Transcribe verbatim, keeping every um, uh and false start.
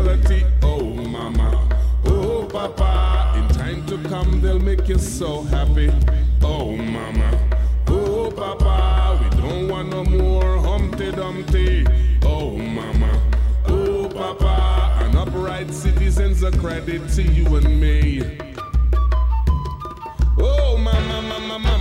reality. Oh, mama, oh, papa, in time to come they'll make you so happy. Oh, mama, oh, papa, we don't want no more Humpty Dumpty. Oh, mama, oh, papa, an upright citizen's a credit to you and me. Oh, mama, mama, mama.